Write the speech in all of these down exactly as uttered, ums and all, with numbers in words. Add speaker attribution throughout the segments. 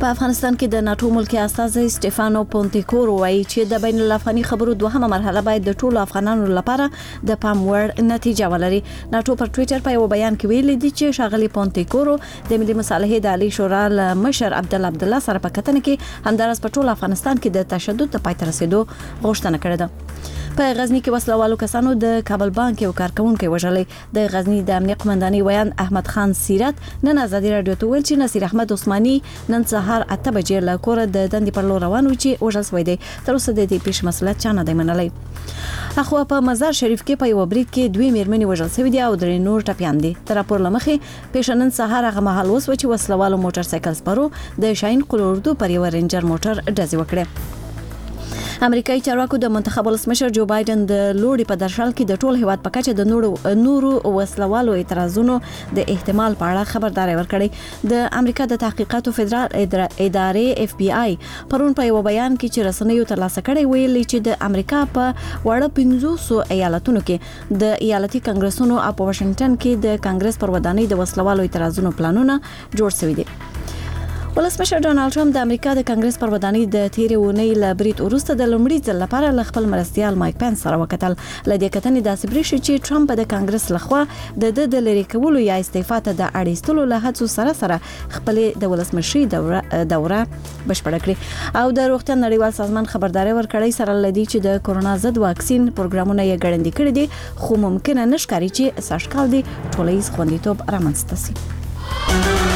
Speaker 1: په افغانستان کې د ناتو ملکی استازي سټيفانو پونتیکورو وايي چې د بین الافغاني خبرو دوهمه مرحله باید د ټولو افغانانو لپاره د پام وړ نتیجه ولري. ناتو پر ټوئیټر په یو بیان کې ویلي دي چې ښاغلي پونتیکورو د ملي مصالحې د عالی شورا مشر عبد الله عبد الله سره په کتنه کې همدارس په ټول افغانستان کې د تشدد د پای ته رسیدو غوښتنه کړې ده. په غزنی کې وسلوالو کسانو د کابل بانک یو کارکونکو وژلې. د غزنی د امنیت قومندانۍ ویان احمد خان سیرت نن ازادي رادیو ته ویل چې نصیر احمد عثماني نن سهار اته بجې له کوره د دندې پر لور روان و چې وژل شوی دی. تر اوسه د دې پیښ مسؤلیت چا نه دی منلی. اخو په مزار شریف کې په یو برید کې دوی میرمنې وژل شوی دي او درې نور ټپیان دي. تر راپور لمخې پیښ نن سهار هغه مهال وسو چې وسلوالو موټر سایکل سپرو د شاهین قلوردو پر یو رینجر موټر ډزې وکړه. امریکایي چارواکو د منتخب ولسمشر جو بایدن د لوړې په درشل کې د ټول هیواد په کچه د نورو نورو وسلوالو اعتراضونو د احتمال په اړه خبرداري ورکړې. د امریکا د تحقیقاتو فدرال ادارې اف بی آی پرون په یو بیان کې چې رسنیو ترلاسه کړی ویلي چې د امریکا په وړه پنځوس ایالتونو کې د ایالتي کانګرسونو او په واشنگټن کې د کانګرس پر ودانۍ د وسلوالو اعتراضونو پلانونه جوړ شوي دي. ولسمشر ډونالد ټرمپ د امریکا د کانګرس پر ودانۍ د تیرې اونۍ له برید وروسته د لومړي ځل لپاره له خپل مرستیال مایک پنس سره وکتل. له دې کتنې داسې برېښي چې ټرمپ د کانګرس لخوا د د د لرې کولو یا استعفا ته د اړیستلو له هڅو سره سره خپل د ولسمشري دوره دوره بشپړه کړې او د روغتیا نړیوال سازمان خبرداري ورکړی سره لدی چې د کورونا ضد واکسین پروګرامونه یې ګړندې کړي دي خو ممکنه نشکاري چې ساشکال دي ټولنیز خوندیتوب رامنځته شي.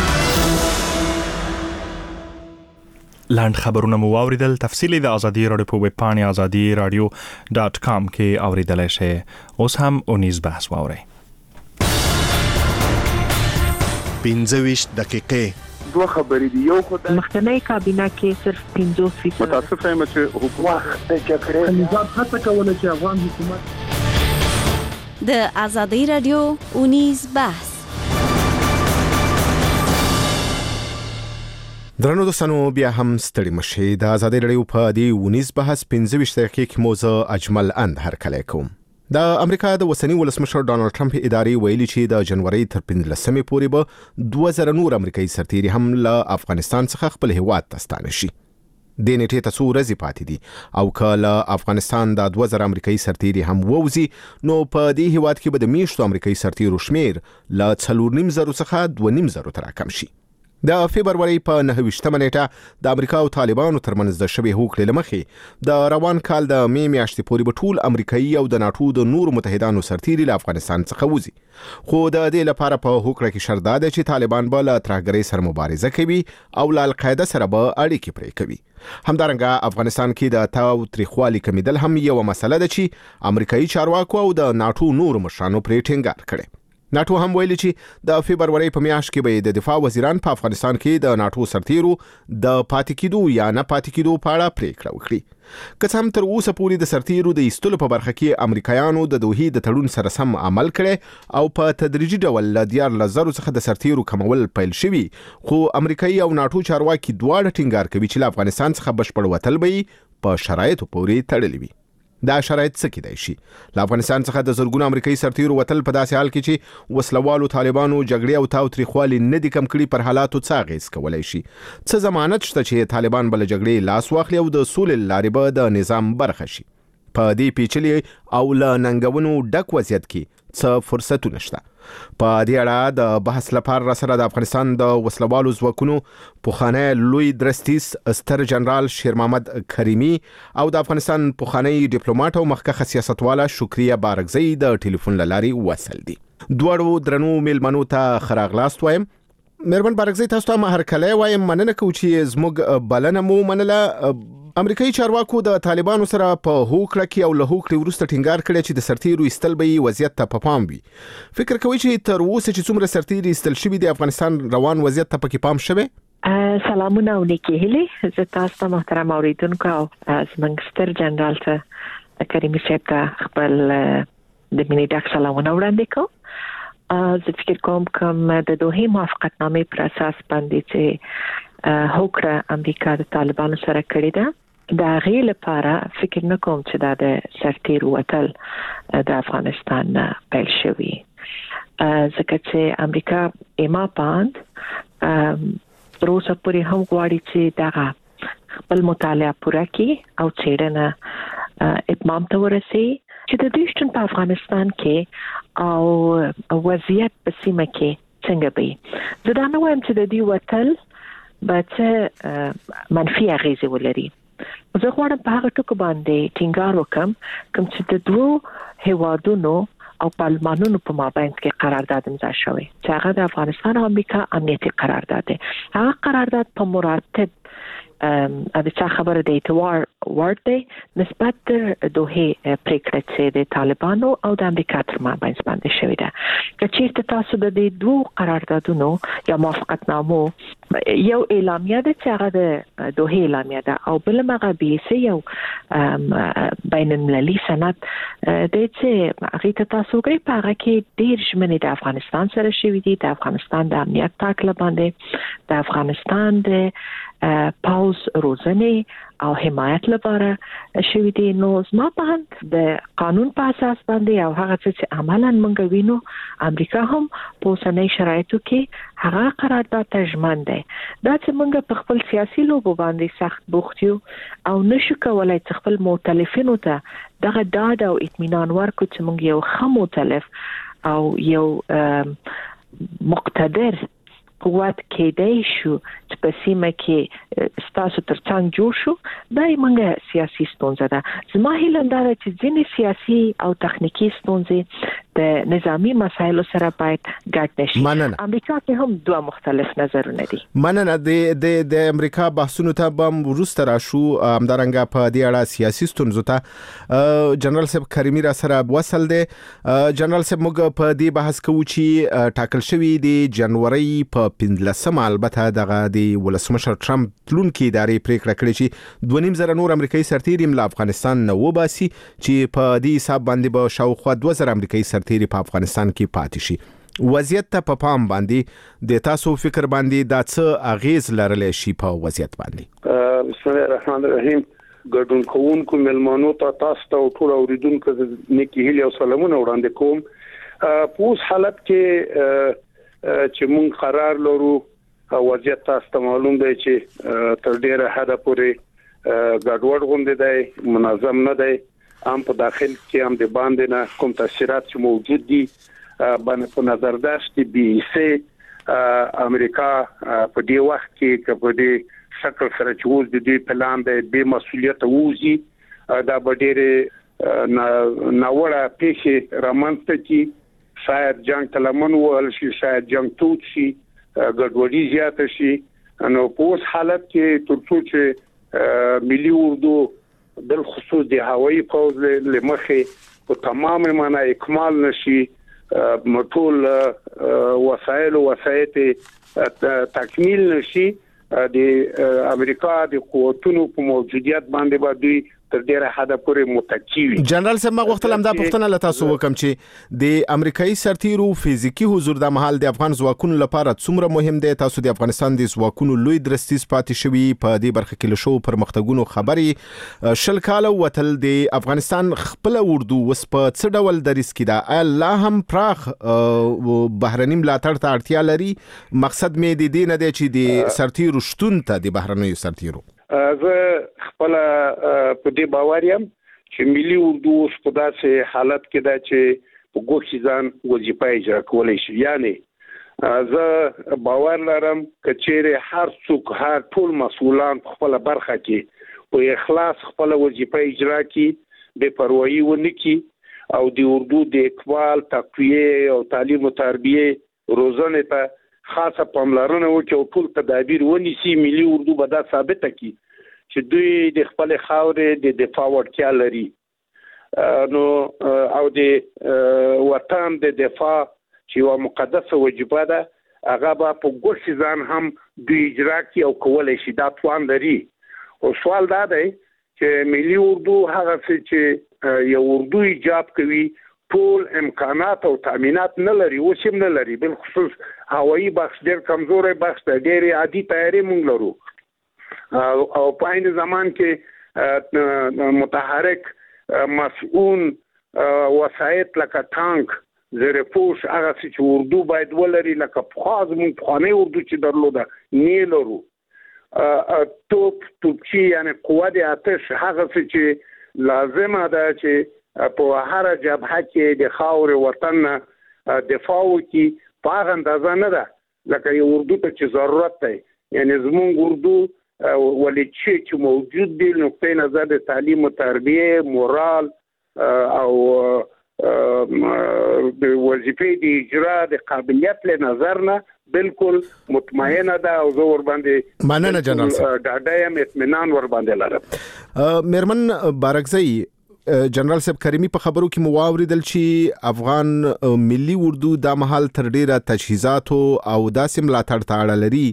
Speaker 2: لاند خبرونه مو واوریدل. تفصیلی د ازادي رادیو په ویب پاڼې ازادي رادیو ډاټ کام کې اوریدلای شئ. اوس هم اونیز بحث واورئ.
Speaker 3: پنځه ویشت دقیقې
Speaker 4: دوه خبرې دي. یو خو د
Speaker 5: مخکنی کابینه کې صرف پنځوس فیصد
Speaker 4: متاسفه یم چې حکومت د جګړې
Speaker 6: نظام هڅه کوله چې افغان حکومت
Speaker 1: د ازادي رادیو اونیز بحث.
Speaker 3: درنو دوستانو بیا هم ستړي مشي. د ازادي رادیو په دې ونیز بحث پنځه ویشت دقیقې کې موزه اجمل اند هرکلی کوم. د امریکا د اوسنی ولسمشر ډونالد ټرمپ ادارې ویلي چې د جنوري تر پنځلسمې پورې به دوه زره نور امریکایي سرتیري هم له افغانستان څخه خپل هیواد ته ستانه شي. د نیټې ته څو ورځې پاتې دي او کله افغانستان د دوه زره امریکایي سرتیري هم ووزي نو په دې هیواد کې به د میشتو امریکایي سرتیرو شمیر له څلور نیم زرو څخه دوه نیم زرو ته راکم شي. د فبرवरी په نهه ویشتمه نیټه د امریکا او طالبانو ترمنځ د شبې هوکړې لمخې د روان کال د می میاشتې پورې به ټول امریکایي او د ناتو د نورو متحدانو سرتیري له افغانستان څخه وځي. خو د دې لپاره په هوکړه کې شرط ده چې طالبان به له ترهګرۍ سره مبارزه کوي او له القاعده سره به اړیکې پرې کوي. همدارنګه افغانستان کې د تاو تریخوالي کمیدل هم یو مسله ده چې امریکایي چارواکو او د ناتو نورو مشرانو پرې ټینګار کړي. ناتو هم ویلي چې د فبرवरी په میاشت کې به د دفاع وزیران په افغانستان کې د ناتو سرتیرو د پاتې کېدو یا نه پاتې کېدو په اړه پریکړه وکړي. که څه هم تر اوسه پورې د سرتیرو د ایستلو په برخه کې امریکایانو د دوحې د تړون سره سم عمل کړي او په تدریجي ډول له دیارلس زرو څخه د سرتیرو کمول پیل شوي، خو امریکایي او ناتو چارواکي دواړه ټینګار کوي چې له افغانستان څخه بشپړ وتل به په شرایطو پورې تړلي وي. دا شرایط څه کېدای شي؟ له افغانستان څخه د زرګونو امریکایي سرتیرو وتل په داسې حال کې چې وسلوالو طالبانو جګړې او تاو تریخوالي نه دي کم کړي پر حالاتو څه اغېز کولی شي؟ څه ضمانت شته چې طالبان به له جګړې لاس واخلي او د سولې لارې به د نظام برخه شي؟ په دې پیچلي او له ننګونو ډک وضعیت کې څه فرصتونه شته؟ په دې اړه د بحث لپاره را سره د افغانستان د وسلوالو ځواکونو پخوانی لوی درستیز ستر جنرال شیر محمد کریمی او د افغانستان پخوانی ډیپلوماټ او مخکښه سیاستواله شکریه بارکزی د ټلیفون له لارې وصل دي. دواړو درنو میلمنو ته ښه راغلاست وایم. مېرمن بارکزی، تاسو ته ما هرکلی وایم. مننه کوو چې زموږ بلنه مو منله. امریکایي چارواکو د طالبانو سره په هوکړه کې او له هوکړې وروسته ټینګار کړی چې د سرتیرو ایستل به یې وضعیت ته په پام وي. فکر کوئ چې تر اوسه چې څومره سرتیري ایستل شوي د افغانستان روان وضعیت ته پکې پام شوی؟
Speaker 5: سلامونه او نیکې هیلې. زه تاسو ته محترم اوریدونکو او زموږ ستر جنرال ته کریمي صاحب ته خپل د مینې ډک سلامونه وړاندې کوم. زه فکر کوم کوم د دوحې موافقتنامې پر اساس باندې چې هوکړه امریکا د طالبانو سره کړې ده، د هغې لپاره فکر نه کوم چې دا د سرتیرو وتل د افغانستان نه پیل شوي، ځکه چې امریکا ایما باند تر اوسه پورې هم غواړي چې دغه خپل مطالعه پوره کړي او څېړنه اتمام ته ورسي چې د دې په افغانستان کې او وضعیت په سیمه کې څنګه وي. زه دا نه وایم چې د دې وتل به منفي اغیزې ولري. زه غواړم په هغه ټکو باندې ټینګار وکم کوم چې د دوه هیوادونو او پارلمانونو په مابین کې قرارداد امضا شوی چې هغه د افغانستان او امریکا امنیتي قرارداد دی. هغه قرارداد په مراتب د چا خبره د اعتبار ورد دی نسبت تر دوه پریکړه چې د طالبانو او د امریکا تر مابین باندې شوې ده. که چیرته تاسو د دې دوه قراردادونو یا موافقتنامو یو اعلامیه ده چې هغه د دوه اعلامیه ده او بل هغه بیسي یو بین المللي سند د چې هغه ته تاسو ګورئ په هغه کې ډېر ژمنې د افغانستان سره شوې دي، د افغانستان د امنیت تاکله باندې، د افغانستان د پاوز روزنې او حمایت لپاره شوی دی. نو زما په هند د قانون په اساس باندې او هغه چې عملاً مونږ وینو امریکا هم په اوسنۍ شرایطو کې هغه قرارداد ته ژمن دی. دا چې مونږ په خپل سیاسي لوبو باندې سخت بوخت یو او نشو کولای چې خپل مؤتلفینو ته دغه ډاډ او اطمینان ورکړو چې مونږ یو ښه مؤتلف او یو مقتدر قوت کېدای شو چې په سیمه کې ستاسو ترڅنګ جوړ شو. دا یې موږ سیاسي ستونزه ده. زما هیله دا ده چې ځینې سیاسي او تخنیکی ستونزې د نظامی مسایلو سره باید ګډ نشي. امریکا کې هم دوه مختلف نظرونه دي.
Speaker 3: مننه. د د امریکا بحثونو ته به وروسته راشو. همدارنګه په دې اړه سیاسي ستونزو ته جنرال صاحب کریمي را سره وصل دی. جنرال صاحب موږ په دې بحث کوو چې ټاکل شوی دی جنوري په پنځلسمه البته دغه د ولسمشر ټرمپ تلونکي ادارې پریکړه کړې چې دوه نیم زره نور امریکایي سرتیري له افغانستان نه وباسي چې په دې حساب باندې به شاوخوا دوه زره امریکایي سرتیري په افغانستان کې پاتې شي. وضعیت ته په پام باندې د تاسو فکر باندې دا څه اغیز لرلی شي په وضعیت باندې؟
Speaker 4: بسم الله الرحمن الرحیم. ګډون کوونکو ملمنو ته تاسو ته ټول اوریدونکو نیکی هیله او سلامونه وړاندې کوم. په اوس حالت کې چې مونږ قرار لرو وضعیت تاسو ته معلوم دی چې تر ډیره حده پورې ګډوډ غونډه دی، منظم نه دی. هم په داخل کې هم د باندې نه کوم تاثیرات چې موجود دي باندې په نظر داشت بي سي امریکا په دې وخت کې په دې شکل سره چې اوس د دې پلان دی به مسؤلیت ووزي دا به ډېر ناوړه پیښې رامنځته کی. شاید جنگ تلمن وهل شي، شاید جنگ توت شي، ګډوډي زیاته شي. نو په اوس حالت کې تر څو چې ملي اردو بل خصوص د هوایي پوز لمخې په تمام معنا اکمال نشي، مټول وسایل او وسایت تکمیل نشي، د امریکا د قوتونو په موجودیت باندې باندې تر ډیره حده پورې متکی وي.
Speaker 3: جنرال صاحب ما غوښتل هم دا پوښتنه له تاسو وکم چې د امریکایي سرتیرو فزیکی حضور د محل د افغان ځواکونو لپاره څومره مهم دی؟ تاسو د افغانستان د ځواکونو لوی درستیز پاتې شوی په دې برخه کې له شو پرمختګونو خبري شل کاله وتل د افغانستان خپل اردو وس په څه ډول دریس کې دا الله هم پراخ بهرنی ملاتړ ته اړتیا لري. مقصد مې د دې نه دی چې د سرتیرو شتون ته د بهرنیو سرتیرو
Speaker 4: زه خپل په دې باور یم چې ملي اردو په داسې حالت کې ده چې په ګوښه ځان وظیفه اجرا کولای شي. یعنی زه باور لرم چې چیرې هر څوک هر ټول مسؤلان په خپل برخه کې په اخلاص خپل وظیفه اجرا کړي، بے پروايي ونه کړي او د اردو د اقبال تقویه او تعلیم او تربیه روزنه ته خاصه پاملرنه وکړي او ټول تدابیر ونیسي. ملي اردو به دا ثابته کړي چې دوی د خپل خاورې د دفاع وړتیا لري. نو او د وطن د دفاع چې یو مقدسه وجیبه ده هغه به په ګوښه ځان هم دوی اجرا کړي او کولای شي. دا توان لري. او سوال دا دی چې ملي اردو هغه څه چې یو اردو ایجاب کوي ټول امکانات او تامینات نه لري، اوس هم نه لري. بل خصوص هوایي بخش ډېر کمزوري بخش دی، ډېر عادي تیاری مونږ لرو او په عین زمان کې متحرک مسئول وسایط لکه ټانک زره پوش هغه چې اردو باید ولري لکه خاص مون خانه اردو چې درلوده نه لرو توپ توپچی یعنی قوت آتش هغه چې لازمه ده چې په هر جبهه کې د خاور وطن دفاع وکړي په هغه اندازه نه ده لکه یو اردو ته چې ضرورت دی یعنی زمونږ اردو ولې چې موجود دی نقطه نظر د تعلیم او تربیه مورال او د وظیفې د اجرا د قابلیت له نظر نه بالکل مطمئنه ده او زه ور باندې
Speaker 3: مننه جنرال صاحب
Speaker 4: ډاډه اطمینان ور باندې لرم.
Speaker 3: میرمن بارکزئی جنرال صاحب کریمی په خبرو کې مو واوریدل چې افغان ملي اردو د مهال تر ډیره تجهیزات او داسې ملاتړ ته اړه لري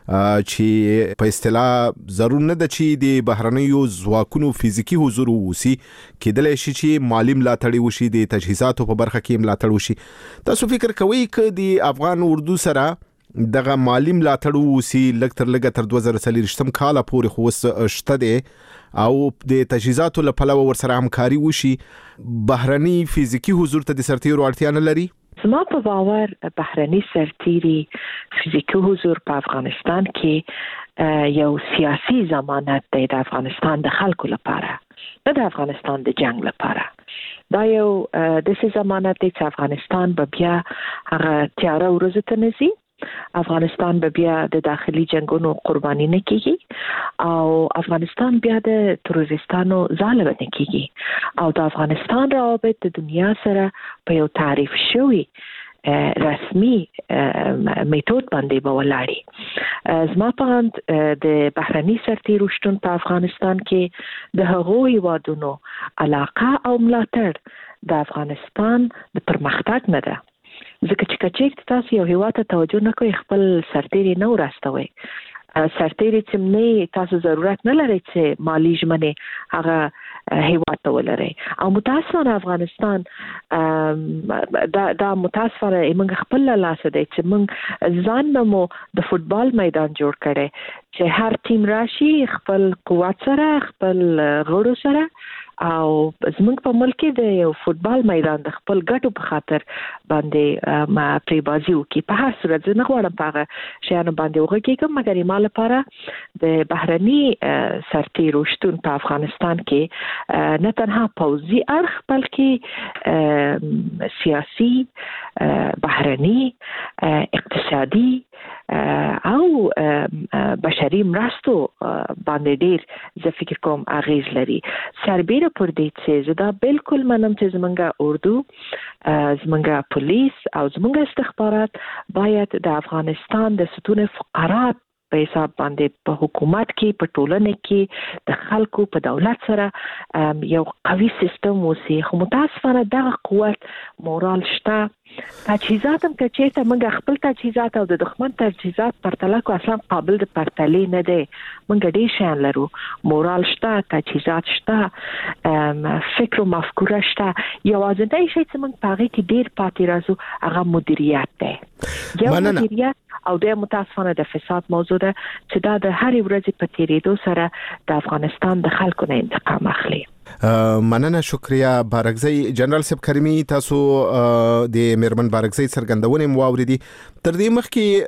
Speaker 3: چې په اصطلاح ضرور نه ده چې د بهرنیو ځواکونو فزیکی حضور ووسی کېدلی شي چې مالی ملاتړ وشي د تجهیزاتو په برخه کې ملاتړ وشي. تاسو فکر کوئ چې د افغان اردو سره دغه مالی ملاتړ ووسی لږ تر لږه تر دوه زره څلوېښتم کال پورې خو اوس شته دی او د تجهیزاتو له پلوه ورسره همکاري وشي بهرني فزیکی حضور ته د سرتیرو اړتیا نه لري؟
Speaker 5: زما په باور بهرني سرتیري فزیکی حضور په افغانستان کې یو سیاسي ضمانت دی د افغانستان د خلکو لپاره نه د افغانستان د جنگ لپاره. دا یو د سې ضمانت دی چې افغانستان به بیا هغه تیاره ورځ ته نزي افغانستان به بیا د داخلي جنگونو قرباني نه کیږي او افغانستان بیا د تروریستانو ځاله نه کیږي او د افغانستان روابط د دنیا سره په یو تعریف شوی رسمي میتود باندې به ولاړی. زما په اند د بهرني سرتیرو شتون په افغانستان کې د هغوی هیوادونو علاقه او ملاتړ د افغانستان د پرمختګ نه ده. ځکه چې کچېک تاسو یو هیواد ته توجه نه کوئ خپل سرتیري نه ورستوي سرتیري چې نه تاسو ضرورت نه لري چې مالی ژمنه هغه هیواد ته ولري او متاسفانه افغانستان دا دا متاسفانه موږ خپل لاس دی چې موږ ځان مو د فوتبال میدان جوړ کړي چې هر ټیم راشي خپل قوت سره خپل غړو سره او زموږ په ملک کې د یو فوتبال میدان د خپل ګټو په خاطر باندې ما پری بازي وکي په هر صورت نه غواړم په شیانو باندې وغږیږم مګر یې مال لپاره د بهرني سرتیرو شتون په افغانستان کې نه تنها پوځي اړخ بلکې سیاسي بهرني اقتصادي او بشري مرستو باندې ډیر زه فکر کوم اغیز لري. سربیره پر دې چې زه دا بالکل منم چې زمونږ اردو زمونږ پولیس او زمونږ استخبارات باید د افغانستان د ستون فقرات په حساب باندې په حکومت کې په ټولنه کې د خلکو په دولت سره یو قوي سیستم وسی خو متاسفانه دغه قوت مورال شته تجهیزات هم که چیرته موږ خپل تجهیزات او د دښمن تجهیزات پرتله کو اصلا قابل د پرتلې نه دی موږ ډېر شیان لرو مورال شته تجهیزات شته فکر او مفکوره شته یوازینی شی چې موږ په هغې کې ډېر پاتې راځو هغه مدیریت دی یو مدیریت او د متاسفانه د فساد موضوع ده چې دا د هرې ورځې په تیریدو سره د افغانستان د خلکو نه انتقام اخلي.
Speaker 3: مننه شکریہ بارکزئی. جنرال صاحب کریمی تاسو د میرمن بارکزئی څرګندونې مو واوریدي. تر دې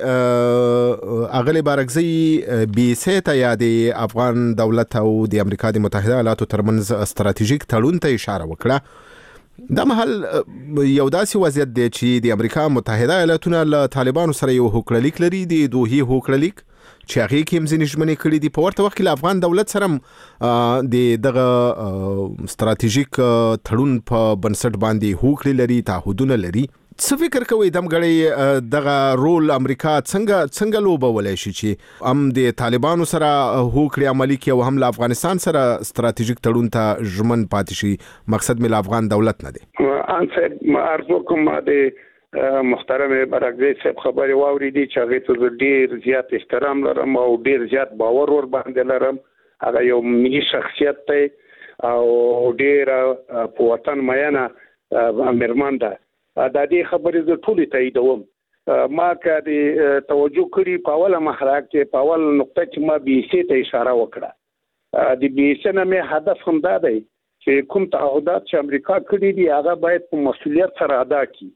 Speaker 3: مخکې اغلی بارکزئی بي سه یا د افغان دولت او د امریکا د متحده ایالاتو ترمنځ استراتیژیک تړون ته اشاره وکړه. دا محل یو داسې وضعیت دی چې د امریکا متحده ایالاتونه له طالبانو سره یو هوکړلیک لري د دوحې هوکړلیک چې هغه کې هم ځینې ژمنې کړې دي په ورته وخت کې له افغان دولت سره د دغه استراتیژیک تړون په بنسټ باندې هوکړې لري تعهدونه لري. څه فکر کوئ دمګړی دغه رول امریکا څنګه څنګه لوبولی شي چې هم د طالبانو سره هوکړې عملي کړي او هم له افغانستان سره استراتیژیک تړون ته ژمن پاتې شي؟ مقصد مې له افغان دولت نه دی.
Speaker 4: ان صاحب ارزو کوم د محترم بارکزئی صاحب خبرې واوریدي چې هغه ته ډیر زیات احترام لرم او ډیر زیات باور ور باندې لرم. هغه یو ملي شخصیت دی او ډیر په وطن مینه میرمن ده. دا دې خبرې زه ټولې تاییدوم. ما که د توجه کړي په اوله مرحله کې په اول نقطه چې ما بي سي ته اشاره وکړه د بي سي نه مې هدف هم دا دی چې کوم تعهدات چې امریکا کړي دي هغه باید په مسؤلیت سره ادا کړي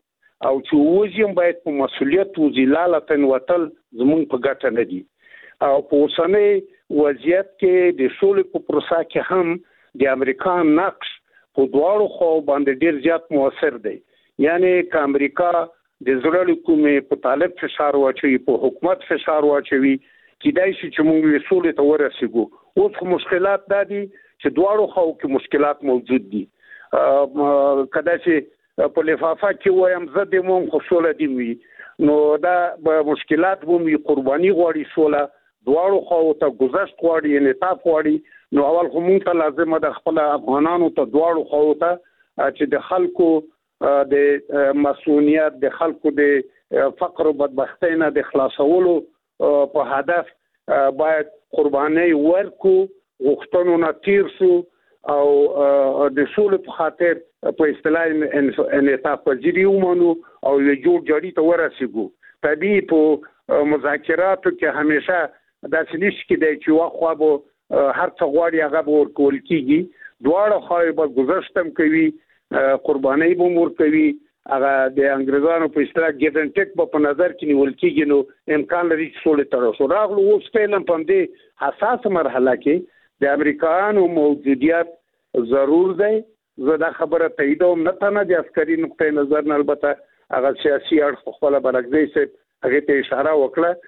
Speaker 4: او چې وزیم باید په مسولیت وزلالتن وتل زمونږ په ګټه نه دي او په اوسنۍ وضعیت کې د سولې په پروسه کې هم د امریکا نقش په دواړو خو باندې ډیر زیات موثر دی یعنی ک امریکا د زړه کومې په طالب فشار واچوي په حکومت فشار واچوي کیدای شي چې موږ سولې ته ورسېږو اوس مشکلات دادي چې دواړو خو کې مشکلات موجود دي کدا چې په لفافه کې وایم زه د مون خو سولې دی وي نو دا مشکلات ومي قرباني غواړي سولې دواړو خو ته گذشت غواړي انعطاف غواړي نو اول خو مونږ ته لازم ده خپل افغانانو ته دواړو خو ته چې د خلکو د مسؤلیت د خلکو د فقر او بدبختی نه د خلاصولو په هدف باید قرباني ورکو غوښتنو نه تیر شو او د سولې په خاطر په اصطلاح انعطاف پذیری ومنو او یو جوړ جوړی ته ورسېږو طبيعي په مذاکراتو کې همیشه دا سلیش کې د چې واخوا به هر څه غواړي هغه به ورکول کیږي دواړه خو به گذشتم کوي قرباني به مور کوي هغه د انګريزانو په اصطلاح ګیټ ان ټیک په نظر کې نیول کیږي نو امکان لري چې سولې تر اوسه راغلو اوس فعلا په دې حساس مرحله کې د امریکایانو موجودیت ضرور دی زه دا خبره تاییدوم نه تنه د عسکري نقطې نظر نه البته هغه سیاسي اړخ خپل برعکس سي هغه ته اشاره وکړه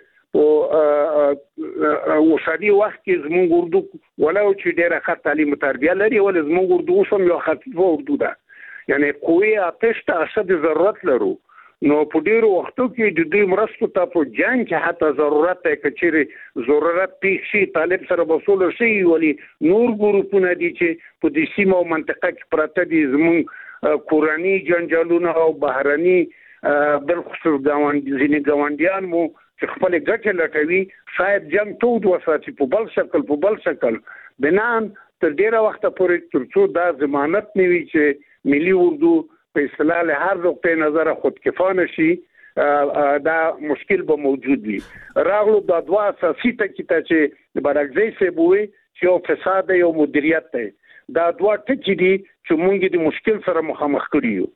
Speaker 4: او وشادي وخت کې زموږ اردو ولو چې ډېر ښه تعلیم او تربیه لري ول زموږ اردو سم یو خفيفه اردو ده یعنی قوي آتش ته اشد ضرورت لرو نو په ډیرو وختو کې د دې مرستو ته په جنگ کې حتی ضرورت ته کچېره ضرورت پیښ شي طالب سره وصول شي ولی نور ګروپونه دي چې په دې سیمه او منطقه کې پراته دي زموږ کورنی جنجالونه او بهرني بالخصوص ګاونډي ځینې ګاونډیان مو چې خپل ګټه لټوي شاید جنگ تود وساتي په بل شکل په بل شکل بنان تر ډیره وخت پورې ترڅو دا ضمانت نیوي چې ملي اردو په اصطلاح له هر نقطې نظر خودکفانه شي دا مشکل به موجود وي راغلو د دوا اساسي ټکي ته چې برعکس سه بوي چې او فساد او مدیریت ته دا دوا ټکي دي چې مونږ د مشکل سره مخامخ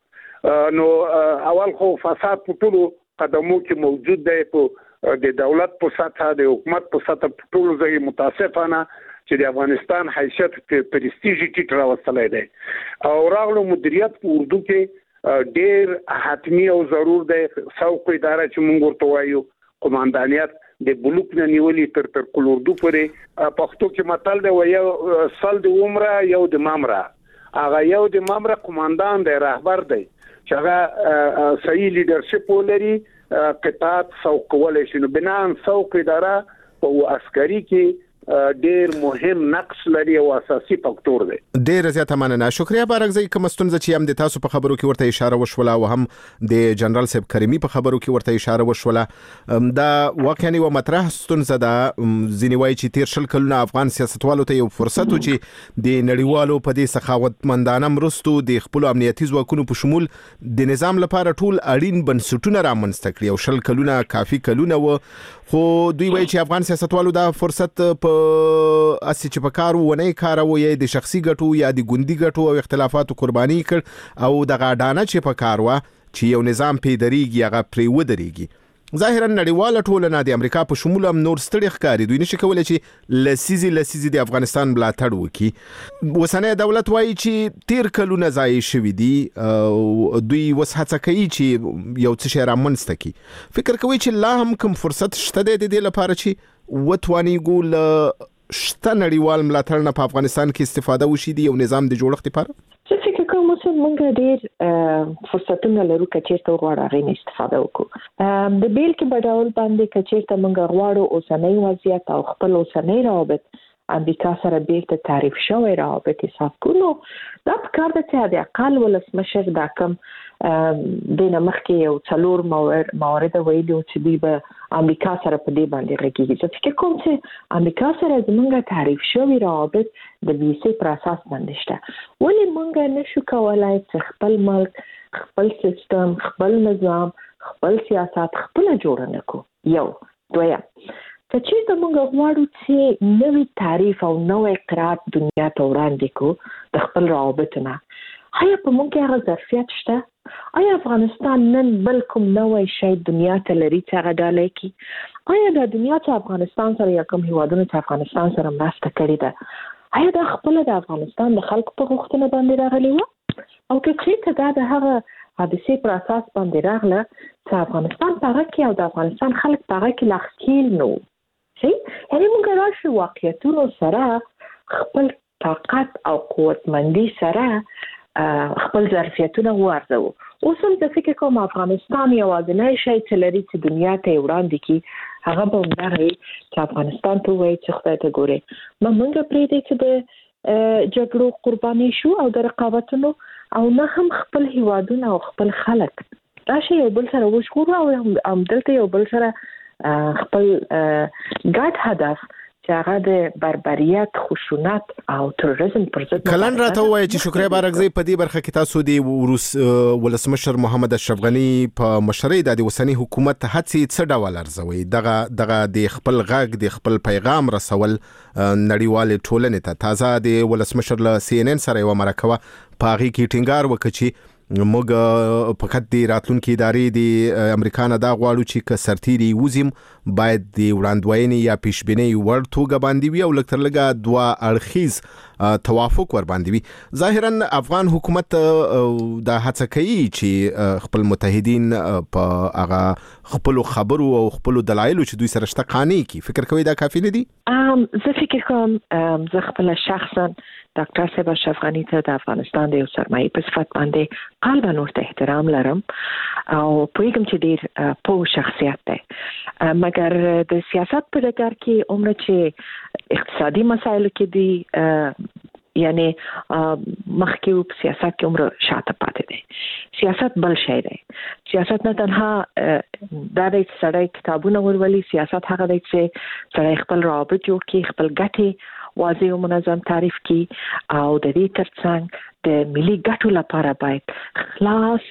Speaker 4: کړیو نو اول خو فساد په ټولو قدمو کې موجود دی په د دولت په سطح د حکومت په سطح ټول ځای متاسفانه چې د افغانستان حیثیت په پرستیژ ټیټ راوستلای دی او راغلو مدیریت په اردو کې ډېر حتمی او ضرور دی څوک اداره چې مونږ ورته وایو قوماندانیت د بلوک نه نیولې تر تر کول اردو پورې پښتو کې متل دی وایو سل د عمره یو د مامره هغه یو د مامره قوماندان دی رهبر دی چې هغه صحیح لیدرشپ ولري قطاعت سوق کولای شي نو بنان سوق اداره په عسکري کې ډیر مهم نقش لري او اساسي فاکتور دی
Speaker 3: ډیر زیاته مننه شکریا بارکزی کوم ستونزه چې هم د تاسو په خبرو کې ورته اشاره وشوله او هم د جنرال صاحب کریمی په خبرو کې ورته اشاره وشوله دا واقعا یو مطرح ستونزه ده ځینې وایي چې تیر شل کلونه افغان سیاستوالو ته یو فرصت و چې د نړیوالو په دې سخاوتمندانه مرستو د خپل امنیتي ځواکونو په شمول د نظام لپاره ټول اړین بنسټونه رامنځته کړي او شل کلونه کافي کلونه و خو دوی وایي چې افغان سیاستوالو دا فرصت په اسی چې په کار ونه کارو یا د شخصي ګټو یا د ګوندي ګټو او اختلافاتو قرباني کړ او د غاډانه چې په کار وا چې یو نظام پیدريږي هغه پرې ودرېږي ظاهرا نړیواله ټولنه د امریکا په شمول هم نور ستړي ښکاری دوی نشي کولای چې لسیزي لسیزي د افغانستان ملاتړ وکړي وسنه دولت وایي چې تیر کلونه ضایع شوي دي او دوی وسهڅه کوي چې یو څه شی رامنځته کړي فکر کوي چې لا هم کوم فرصت شته د دې لپاره چې وتوانی ګول شته نړیوال ملاتړ نه په افغانستان کې استفاده وشي دی یو نظام د جوړښت لپاره
Speaker 5: څه فکر کوم چې موږ ډېر فرصتونه لرو چې چیرته غواړو غوښنه استفاده وکړو د بیل کې بداول باندې چې چیرته موږ غواړو اوسنۍ وضعیت او خپل اوسنۍ روابط امریکا سره بیرته تعریف شوی روابط حساب کړو دا کار د چې د اقل ولسمشر دا کم د نمخکې یو څلور موارد ویلو چې دی به امریکا سره په دې باندې راګیږي چې فکر کوم چې امریکا سره زمونږ تعریف شوی روابط د بي سي پر اساس باندې شته ولې مونږ نشو کولای چې خپل ملک خپل سیستم خپل نظام خپل سیاست خپل جوړ نکو یو دویم چې چې موږ غواړو چې نوې تعریف او نوې قرات دنیا ته وړاندې کو د خپل روابطونه آیا په موږ کې هغه ظرفیت شته؟ آیا افغانستان نن بل کوم نوې شی دنیا ته لري چې هغه ډالۍ کی؟ آیا د دنیا ته افغانستان سره یا کوم هیوادونو ته افغانستان سره مرسته کړې ده؟ آیا دا خپل د افغانستان د خلکو په غوښتنه باندې راغلی و؟ او که چېرته دا د هغه حادثې پر اساس باندې راغله چې افغانستان په هغه کې او د افغانستان خلک په هغه کې لاښکیل نه وو، یعنې موږ راشو واقعیتونو سره خپل طاقت او قوتمندي سره خپل ظرفیتونه وارزو. اوس هم زه فکر کوم افغانستان یوازینی شی چې لري چې دنیا ته یې وړاندې کړي هغه به همدغه وي چې افغانستان ته ووایي چې خدای ته ګورې ما موږ پرېږدی چې د جګړو قرباني شو او د رقابتونو، او نه هم خپل هیوادونه او خپل خلک راشي یو بل سره وژغورو او همدلته یو بل سره خپل ګډ هدف چې هغه د بربریت، خشونت او تروریزم پر ضد
Speaker 3: کلن راته وایي چې شکریا بارکزی په دې برخه کې تاسو د روس ولسمشر محمد اشرف غنی په مشرۍ د اوسنی حکومت هڅې څه ډول ارزوي؟ دغه دغه د خپل غږ د خپل پیغام رسول نړیوال ټولنې ته. تازه د ولسمشر له سی ان ان سره یو مرکه په هغه کې ټینګار وکړ چې موږ فقط د راتلونکي ادارې د امریکا نه دا غواړو چې که سرتیري وزیم باید د وړاندوینې یا پیشبینۍ وړ توګه باندې وي او لږ تر لږه دوه اړخیز توافق ور باندې وي. ظاهرا افغان حکومت دا هڅه کوي چې خپل متحدین په هغه خپل خبرو او خپل دلایلو چې دوی سره شته قانع کی. فکر کوي دا کافی نه دي؟
Speaker 5: زه فکر کوم زه خپل شخصا ډاکټر صاحب اشرف غنی ته د افغانستان د یو سرمایي په صفت باندې قلبا ورته احترام لرم او پوهیږم چې ډېر پوه شخصیت دی، مګر د سیاست په ډګر کې عمر چې اقتصادي مسایلو کې دی یعنی مخکې په سیاست کې عمر شاته پاتې دی. سیاست بل شی دی. سیاست نه تنها دا دی چې سړی کتابونه ورولي، سیاست هغه دی چې سړی خپل روابط جوړ کړي، خپل ګټې واضح او منظم تعریف کی او د دې ترڅنګ د ملي ګټو لپاره باید خلاص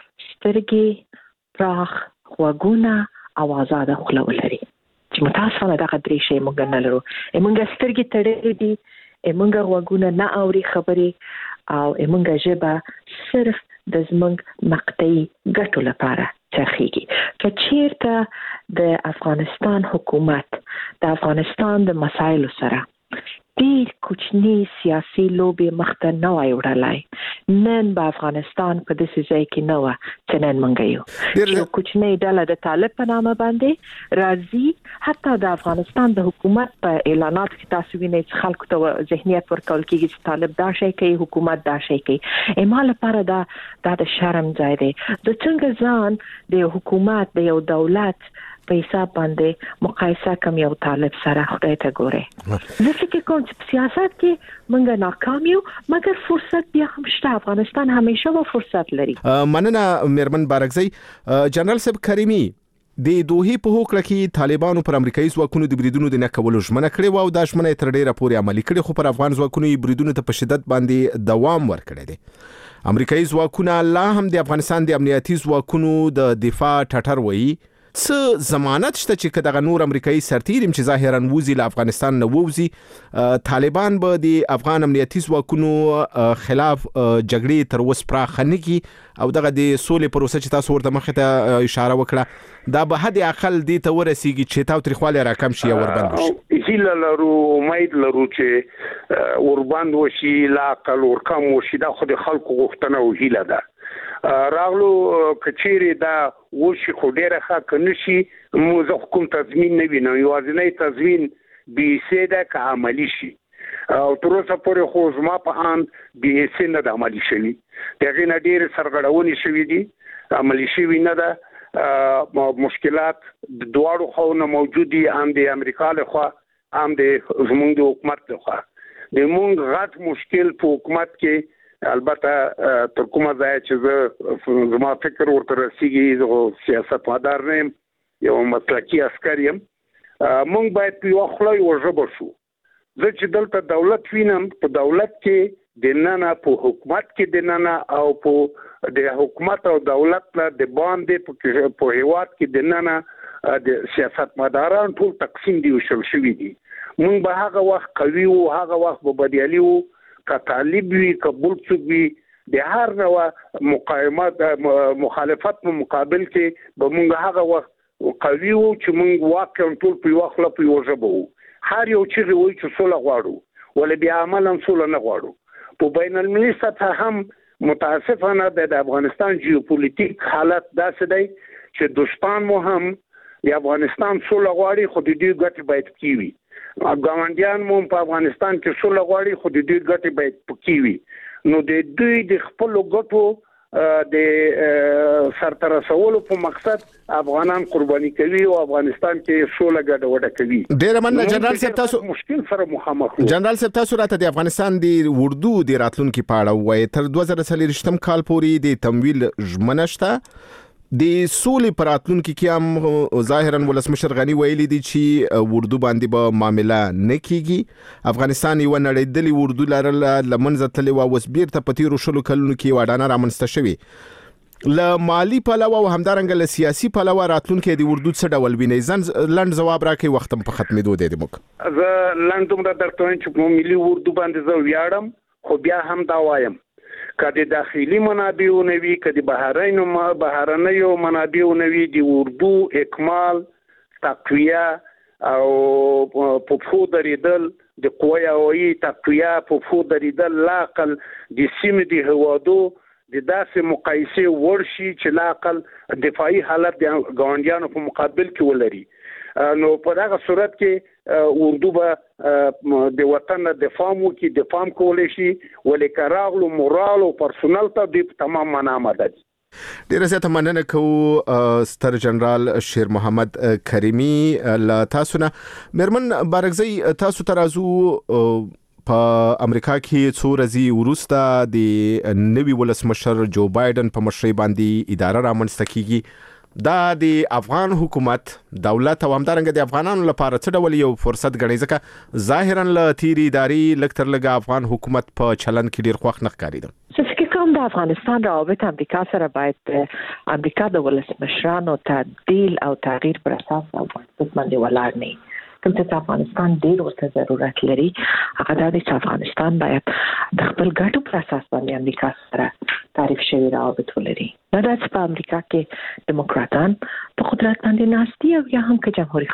Speaker 5: سترګې، پراخ غوږونه او آزاده خوله ولري. چې متاسفانه دغه درې شی موږ نه لرو. موږ سترګې تړلې دي، موږ غوږونه نه اوري خبرې او موږ ژبه صرف د زموږ مقطعي ګټو لپاره چرخیږي. که چیرته د افغانستان حکومت د افغانستان د مسایلو سره ډیر کوچنی سیاسي لوبې مخته نه وای وړلای، نن په افغانستان په داسې ځای کې نه و چې نن موږ یو یو کوچنی ډله د طالب په نامه باندې راځي. حتی د افغانستان د حکومت په اعلانات کې تاسو وینئ چې خلکو ته ذهنیت ورکول کېږي چې طالب دا شی کوي، حکومت دا شی کوي. ایما لپاره دا دا د شرم ځای دی. د څنګه ځان د حکومت د یو دولت په حساب باندې مقایسه کوم یو طالب سره خدای ته ګوره. زه فکر کوم چې په سیاست کې موږ ناکام یو، مګر فرصت بیا هم شته. افغانستان همیشه به فرصت لري.
Speaker 3: مننه میرمن بارکزی. جنرال صاحب کریمی، د دوحې په هوکړه کې طالبانو پر امریکایي ځواکونو د بریدونو د نه کولو ژمنه کړې و او دا ژمنه تر ډیره پورې عملي کړې، خو پر افغان ځواکونو یې بریدونو ته په شدت باندې دوام ورکړی دی. امریکایي ځواکونه لا هم د افغانستان د امنیتي ځواکونو د دفاع ټټر وایي. څه ضمانت شته چې کداغه نور امریکایي سرتیریم چې ظاهرا ووزي له افغانستان نه ووزي، طالبان به د افغان امنیتي ځواکونو خلاف جګړې تر اوسه پراخه نه کړي او دغه د سولې پروسه چې تاسو ورته مخې ته اشاره وکړه دا به حد اقل دې ته ورسیږي چې تاوتریخوالی راکم شي او وربند شي.
Speaker 4: هیله لرو، امید لرو چې وربند وشي، لا اقل ورکم وشي. دا خو د خلکو غوښتنه او هیله ده. راغلو کچيري دا وشي خو ډیره ښه کنيشي موږ حکومت تضمین نه وینو، یوازینی تضمین بي سي دا که عملی شي او تر اوسه پورې خو زما په ان بي سي نه د عملی شوی. دغه نه ډیر سرغړونې شوې دي، عملی شوی نه ده. مشکلات د دوړو خو نه موجودي، هم د امریکا له خوا هم د زموږ د حکومت له خوا. د موږ غټ مشکل په حکومت کې البته تر کومه ځای چې زما فکر ورته رسیږي، زه سیاست مدار نه یم، یو مسلکي عسکر یم. موږ باید په یو خلای وژبه شو. زه چې دلته دولت وینم، په دولت کې د ننه په حکومت کې د ننه او په د حکومت او دولت نه د باندې په هیواد کې د ننه د سیاست مداران ټول تقسیم دي او شل شوي دي. موږ به هغه وخت قوي وو، هغه وخت به بریالي وو. که طالب وي که بل څوک وي د هر نوع مقاومت مخالفت په مقابل کې به موږ هغه وخت قوي وو چې موږ واک کنټرول په وخت لا په وجبو هر یو چې وایي چې سوله غواړو ولې بیا عملاً سوله نه غواړو په بین المللي سطح هم متاسفانه د افغانستان جیوپولیټیک حالت داسې دی چې دوستان مو هم د افغانستان سوله غواړي خو د دې ګټې باید کیوي ګاونډیان مو په افغانستان کې سوله غواړي خو د دې ګټې باید کیوي نو د دوی د خپل ګټو د سرته رسولو په مقصد افغانان قرباني کوي او افغانستان کې سوله ګډه وډه کوي.
Speaker 3: ډیر مننه جنرال صاحب تاسو
Speaker 4: مشکل سره مخامخ یو.
Speaker 3: جنرال صاحب تاسو راته د افغانستان د اردو د راتلونکو په اړه وایي تر دوه زره څلور کال پورې د تمویل ژمنه شته د سولې پر راتلونکو کې هم ظاهرا ولسمشر غنی ویلي دي چې اردو باندې به معاملې نه کیږي افغانستان یو نړیدلې اردو لرل لمنځه تللی او اوس بیرته په تیرو شلو کلونو کې وډانه رامنځته شوې له مالی پلوه او همدارنګه له سیاسي پلوه راتلونکو د اردو څه ډول ویني ځن لند جواب راکړي وخت په ختمېدو دی موږ
Speaker 4: زه لندوم را درته وایم چې په ملي اردو باندې زه ویاړم خو بیا هم دا وایم کله داخلي منابع او نوي کله بهرینو بهرنیو منابع او نوي د اردو اکمال تقویه او په فو درېدل د قوی اوي تقویه په فو درېدل لاقل د سیمې د هوادو د داسې مقایسه ورشي چې لاقل دفاعي حالت د ګاونډیانو په مقابل کې ولري نو په هغه صورت کې اردو به د وطن دفاع مو کې دفاع کولای شي ولې کراغلو مورال او پرسونل ته د تمام معنا مدد.
Speaker 3: ډیره زیاته مننه کوو ستر جنرال شیر محمد کریمی لا تاسو نه مرمن بارګزی تاسو ترازو په امریکا کې څو ورځې وروسته د نوي ولسمشر جو بایدن په مشرۍ باندې اداره رامنځته کیږي دا د افغان حکومت دولت او همدارنګه د افغانانو لپاره څه ډول یو فرصت ګڼي ځکه ظاهرا له تیری اداري لکتر لګه افغان حکومت په چلن کې ډیر خوښ نه ښکاري
Speaker 5: څه فکر کوم د افغانستان روابط امریکا سره باید امریکا د ولسمشرانو تعدیل او تغییر پر اساس او باندې ولاړ نه کوم چې افغانستان ډیر ورته ضرورت لري هغه د افغانستان باید د خپل ګټو پر اساس باندې امریکا سره تعریف شوی روابط ولري نه د په امریکا کې دیموکراتان په قدرت باندې ناستي او یا هم کې جمهوریت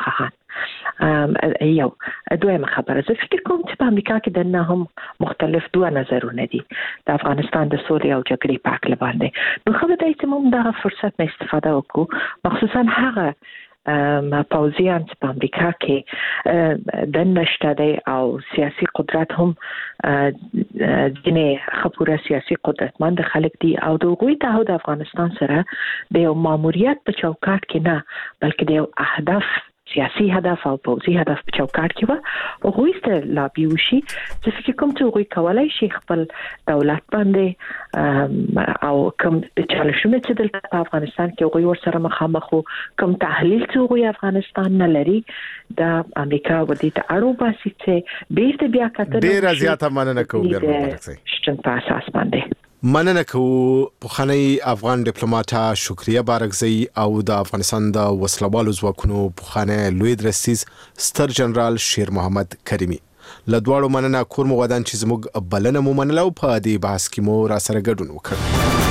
Speaker 5: خواهان یو دویمه خبره زه فکر کوم چې په امریکا کې د نه هم مختلف دوه نظرونه دي د افغانستان د سولې او جګړې په اړه باندې نو خو د ایتموم د فرصت نه استفاده وکړو مخصوصا هغه پوځیان چې په امریکا کې د نشته دی او سیاسي قدرت هم ځینې خپوره سیاسي قدرتمند خلک دي او د هغوی ته د افغانستان سره د یو ماموریت په چوکاټ کې نه بلکې د یو اهداف سیاسي هدف او پوځي هدف په چوکاټ کې و او هغوی ته لابي وشي چې فکر کوم چې هغوی کولای شي خپل دولت باندې او کوم چالشونه چې دلته په افغانستان کې هغوی ورسره مخامخ وو کوم تحلیل چې هغوی افغانستان نه لري د امریکا ودې ته اړو باسي چې بیرته بیا کتل
Speaker 3: ډیره زیاته مننه کوم ډیره
Speaker 5: شتن په اساس باندې
Speaker 3: مننه کوو پخوانی افغان ډیپلوماټ شکریه بارګزی او د افغانستان د وسلوالو ځواکونو پخوانی لوی درستیز ستر جنرال شیر محمد کریمی له دواړو مننه کور مو غواړم چې زموږ بلنه مو منلو په دې بحث کې مو را سره ګډون وکړ.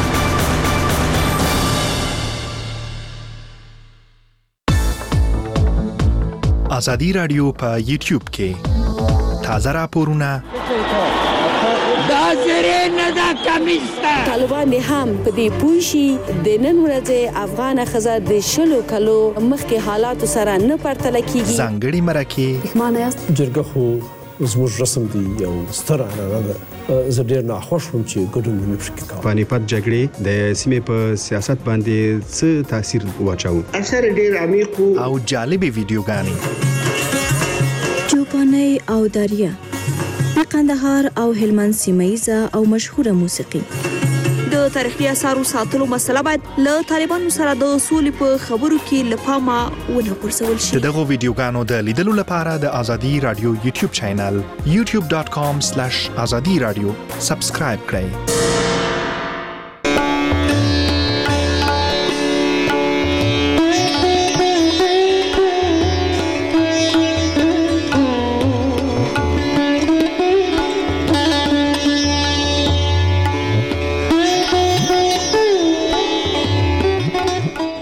Speaker 2: ازادي رادیو په یوټیوب کې تازه راپورونه
Speaker 7: دا زری نه دا کمیسته
Speaker 8: طالبان هم په دې پوښي د نن ورځې افغان خزه د شلو کلو مخکې حالات سره نه پرتل کیږي
Speaker 2: ځانګړي مرکه
Speaker 8: معنی است
Speaker 9: جرګه خو زموږ رسم دی یو ستر عنعنه ده زه ډیر ناخوښ وم چې ګډون نه پکې کوم.
Speaker 10: پانیپت جګړې د سیمې په سیاست باندې څه تاثیر واچاو؟
Speaker 7: اثر ډیر عمیق
Speaker 2: او جالبې ویډیوګانې
Speaker 8: چوپاني او دریا د قندهار او هلمند سیمایزه او مشهوره موسیقي د تاریخي اثارو ساتلو مسله باید له طالبانو سره د اصول په خبرو کې لپاره ونه پرسول شي.
Speaker 2: دغه ویډیوګانو د لیدلو لپاره د ازادي رادیو یوټیوب چینل یوټیوب ډاټ کام سلیش ازادي رادیو سبسکرایب کړئ.